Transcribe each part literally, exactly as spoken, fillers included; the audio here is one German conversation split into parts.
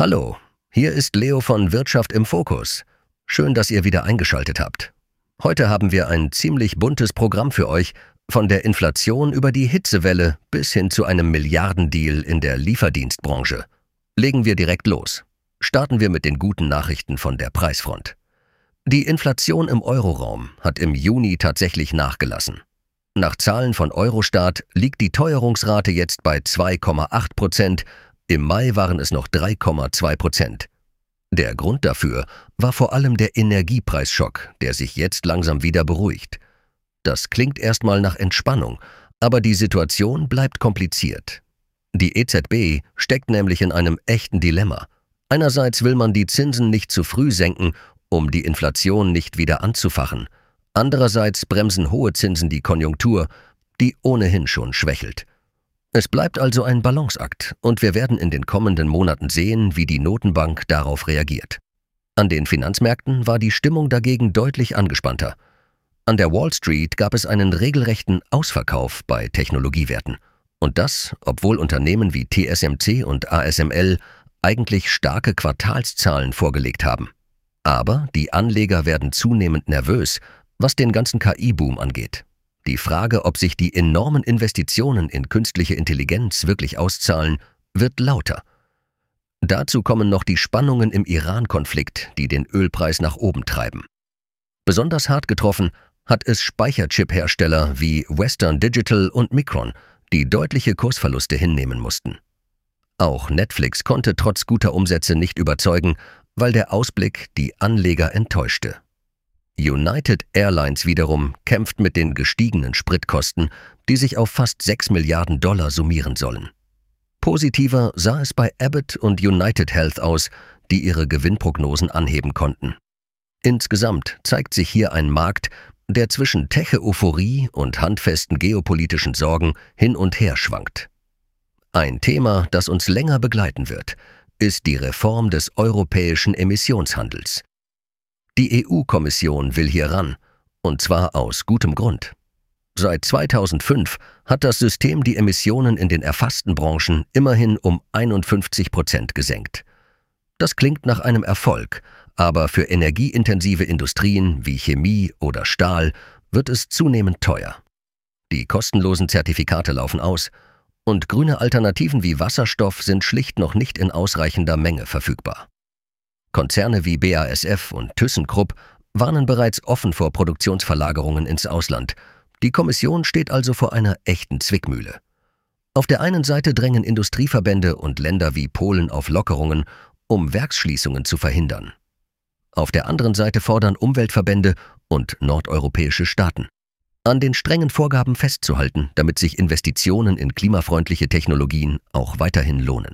Hallo, hier ist Leo von Wirtschaft im Fokus. Schön, dass ihr wieder eingeschaltet habt. Heute haben wir ein ziemlich buntes Programm für euch, von der Inflation über die Hitzewelle bis hin zu einem Milliardendeal in der Lieferdienstbranche. Legen wir direkt los. Starten wir mit den guten Nachrichten von der Preisfront. Die Inflation im Euroraum hat im Juni tatsächlich nachgelassen. Nach Zahlen von Eurostat liegt die Teuerungsrate jetzt bei zwei Komma acht Prozent, im Mai waren es noch drei Komma zwei Prozent. Der Grund dafür war vor allem der Energiepreisschock, der sich jetzt langsam wieder beruhigt. Das klingt erstmal nach Entspannung, aber die Situation bleibt kompliziert. Die E Z B steckt nämlich in einem echten Dilemma. Einerseits will man die Zinsen nicht zu früh senken, um die Inflation nicht wieder anzufachen. Andererseits bremsen hohe Zinsen die Konjunktur, die ohnehin schon schwächelt. Es bleibt also ein Balanceakt und wir werden in den kommenden Monaten sehen, wie die Notenbank darauf reagiert. An den Finanzmärkten war die Stimmung dagegen deutlich angespannter. An der Wall Street gab es einen regelrechten Ausverkauf bei Technologiewerten. Und das, obwohl Unternehmen wie T S M C und A S M L eigentlich starke Quartalszahlen vorgelegt haben. Aber die Anleger werden zunehmend nervös, was den ganzen K I-Boom angeht. Die Frage, ob sich die enormen Investitionen in künstliche Intelligenz wirklich auszahlen, wird lauter. Dazu kommen noch die Spannungen im Iran-Konflikt, die den Ölpreis nach oben treiben. Besonders hart getroffen hat es Speicherchip-Hersteller wie Western Digital und Micron, die deutliche Kursverluste hinnehmen mussten. Auch Netflix konnte trotz guter Umsätze nicht überzeugen, weil der Ausblick die Anleger enttäuschte. United Airlines wiederum kämpft mit den gestiegenen Spritkosten, die sich auf fast sechs Milliarden Dollar summieren sollen. Positiver sah es bei Abbott und United Health aus, die ihre Gewinnprognosen anheben konnten. Insgesamt zeigt sich hier ein Markt, der zwischen Tech-Euphorie und handfesten geopolitischen Sorgen hin und her schwankt. Ein Thema, das uns länger begleiten wird, ist die Reform des europäischen Emissionshandels. Die E U-Kommission will hier ran, und zwar aus gutem Grund. Seit zweitausendfünf hat das System die Emissionen in den erfassten Branchen immerhin um einundfünfzig Prozent gesenkt. Das klingt nach einem Erfolg, aber für energieintensive Industrien wie Chemie oder Stahl wird es zunehmend teuer. Die kostenlosen Zertifikate laufen aus und grüne Alternativen wie Wasserstoff sind schlicht noch nicht in ausreichender Menge verfügbar. Konzerne wie B A S F und ThyssenKrupp warnen bereits offen vor Produktionsverlagerungen ins Ausland. Die Kommission steht also vor einer echten Zwickmühle. Auf der einen Seite drängen Industrieverbände und Länder wie Polen auf Lockerungen, um Werksschließungen zu verhindern. Auf der anderen Seite fordern Umweltverbände und nordeuropäische Staaten, an den strengen Vorgaben festzuhalten, damit sich Investitionen in klimafreundliche Technologien auch weiterhin lohnen.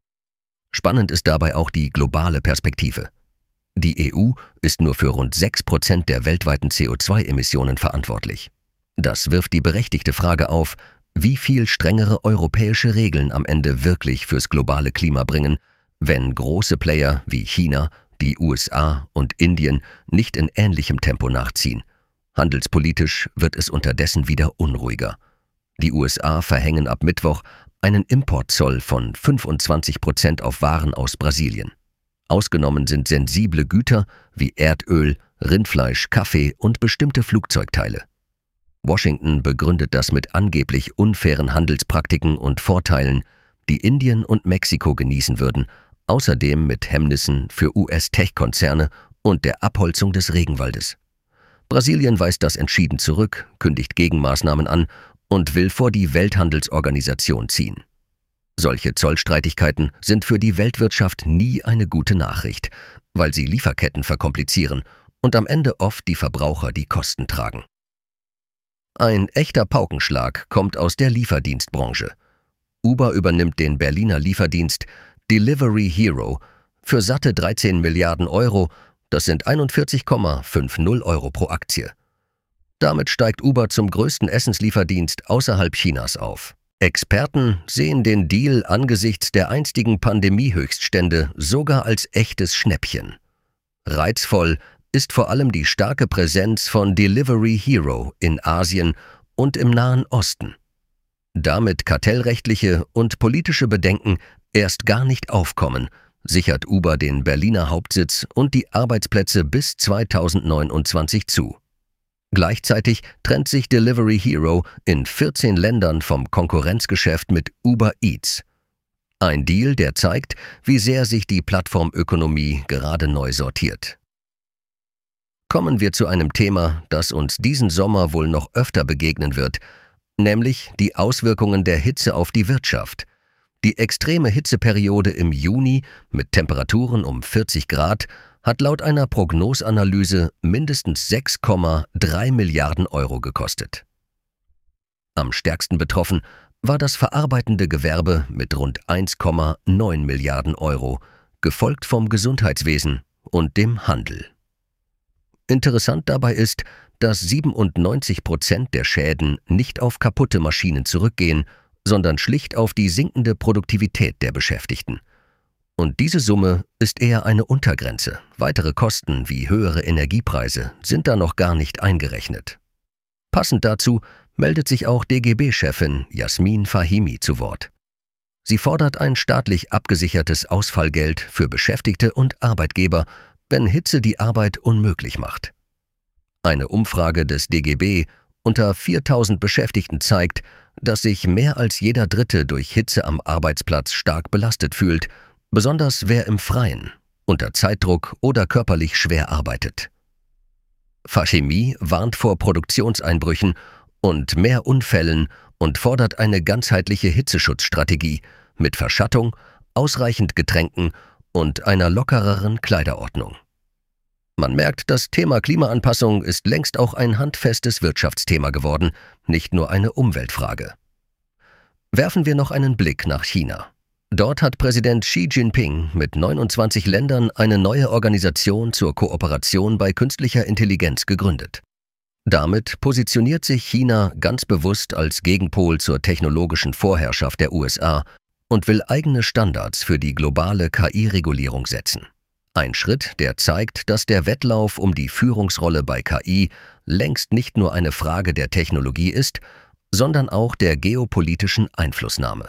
Spannend ist dabei auch die globale Perspektive. Die E U ist nur für rund sechs Prozent der weltweiten C O zwei Emissionen verantwortlich. Das wirft die berechtigte Frage auf, wie viel strengere europäische Regeln am Ende wirklich fürs globale Klima bringen, wenn große Player wie China, die U S A und Indien nicht in ähnlichem Tempo nachziehen. Handelspolitisch wird es unterdessen wieder unruhiger. Die U S A verhängen ab Mittwoch einen Importzoll von fünfundzwanzig Prozent auf Waren aus Brasilien. Ausgenommen sind sensible Güter wie Erdöl, Rindfleisch, Kaffee und bestimmte Flugzeugteile. Washington begründet das mit angeblich unfairen Handelspraktiken und Vorteilen, die Indien und Mexiko genießen würden, außerdem mit Hemmnissen für U S-Tech-Konzerne und der Abholzung des Regenwaldes. Brasilien weist das entschieden zurück, kündigt Gegenmaßnahmen an und will vor die Welthandelsorganisation ziehen. Solche Zollstreitigkeiten sind für die Weltwirtschaft nie eine gute Nachricht, weil sie Lieferketten verkomplizieren und am Ende oft die Verbraucher die Kosten tragen. Ein echter Paukenschlag kommt aus der Lieferdienstbranche. Uber übernimmt den Berliner Lieferdienst Delivery Hero für satte dreizehn Milliarden Euro, das sind einundvierzig Komma fünfzig Euro pro Aktie. Damit steigt Uber zum größten Essenslieferdienst außerhalb Chinas auf. Experten sehen den Deal angesichts der einstigen Pandemiehöchststände sogar als echtes Schnäppchen. Reizvoll ist vor allem die starke Präsenz von Delivery Hero in Asien und im Nahen Osten. Damit kartellrechtliche und politische Bedenken erst gar nicht aufkommen, sichert Uber den Berliner Hauptsitz und die Arbeitsplätze bis zweitausendneunundzwanzig zu. Gleichzeitig trennt sich Delivery Hero in vierzehn Ländern vom Konkurrenzgeschäft mit Uber Eats. Ein Deal, der zeigt, wie sehr sich die Plattformökonomie gerade neu sortiert. Kommen wir zu einem Thema, das uns diesen Sommer wohl noch öfter begegnen wird, nämlich die Auswirkungen der Hitze auf die Wirtschaft. Die extreme Hitzeperiode im Juni mit Temperaturen um vierzig Grad hat laut einer Prognosanalyse mindestens sechs Komma drei Milliarden Euro gekostet. Am stärksten betroffen war das verarbeitende Gewerbe mit rund eins Komma neun Milliarden Euro, gefolgt vom Gesundheitswesen und dem Handel. Interessant dabei ist, dass siebenundneunzig Prozent der Schäden nicht auf kaputte Maschinen zurückgehen, sondern schlicht auf die sinkende Produktivität der Beschäftigten. Und diese Summe ist eher eine Untergrenze. Weitere Kosten wie höhere Energiepreise sind da noch gar nicht eingerechnet. Passend dazu meldet sich auch D G B-Chefin Jasmin Fahimi zu Wort. Sie fordert ein staatlich abgesichertes Ausfallgeld für Beschäftigte und Arbeitgeber, wenn Hitze die Arbeit unmöglich macht. Eine Umfrage des D G B unter viertausend Beschäftigten zeigt, dass sich mehr als jeder Dritte durch Hitze am Arbeitsplatz stark belastet fühlt, besonders wer im Freien, unter Zeitdruck oder körperlich schwer arbeitet. Fahimi warnt vor Produktionseinbrüchen und mehr Unfällen und fordert eine ganzheitliche Hitzeschutzstrategie mit Verschattung, ausreichend Getränken und einer lockereren Kleiderordnung. Man merkt, das Thema Klimaanpassung ist längst auch ein handfestes Wirtschaftsthema geworden, nicht nur eine Umweltfrage. Werfen wir noch einen Blick nach China. Dort hat Präsident Xi Jinping mit neunundzwanzig Ländern eine neue Organisation zur Kooperation bei künstlicher Intelligenz gegründet. Damit positioniert sich China ganz bewusst als Gegenpol zur technologischen Vorherrschaft der U S A und will eigene Standards für die globale K I-Regulierung setzen. Ein Schritt, der zeigt, dass der Wettlauf um die Führungsrolle bei K I längst nicht nur eine Frage der Technologie ist, sondern auch der geopolitischen Einflussnahme.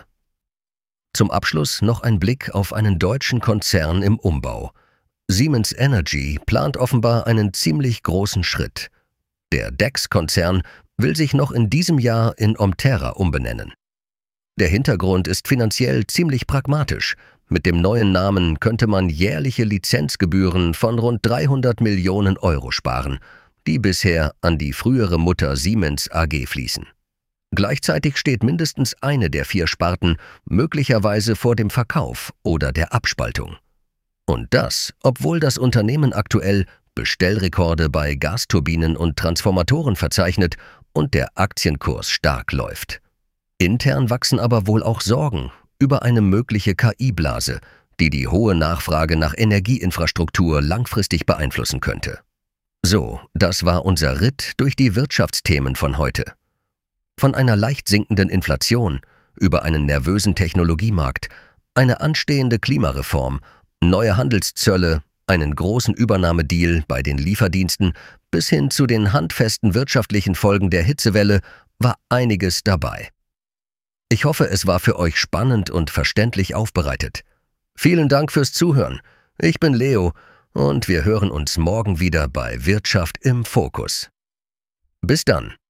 Zum Abschluss noch ein Blick auf einen deutschen Konzern im Umbau. Siemens Energy plant offenbar einen ziemlich großen Schritt. Der D E X-Konzern will sich noch in diesem Jahr in Omterra umbenennen. Der Hintergrund ist finanziell ziemlich pragmatisch. Mit dem neuen Namen könnte man jährliche Lizenzgebühren von rund dreihundert Millionen Euro sparen, die bisher an die frühere Mutter Siemens A G fließen. Gleichzeitig steht mindestens eine der vier Sparten möglicherweise vor dem Verkauf oder der Abspaltung. Und das, obwohl das Unternehmen aktuell Bestellrekorde bei Gasturbinen und Transformatoren verzeichnet und der Aktienkurs stark läuft. Intern wachsen aber wohl auch Sorgen über eine mögliche K I-Blase, die die hohe Nachfrage nach Energieinfrastruktur langfristig beeinflussen könnte. So, das war unser Ritt durch die Wirtschaftsthemen von heute. Von einer leicht sinkenden Inflation über einen nervösen Technologiemarkt, eine anstehende Klimareform, neue Handelszölle, einen großen Übernahmedeal bei den Lieferdiensten bis hin zu den handfesten wirtschaftlichen Folgen der Hitzewelle war einiges dabei. Ich hoffe, es war für euch spannend und verständlich aufbereitet. Vielen Dank fürs Zuhören. Ich bin Leo und wir hören uns morgen wieder bei Wirtschaft im Fokus. Bis dann.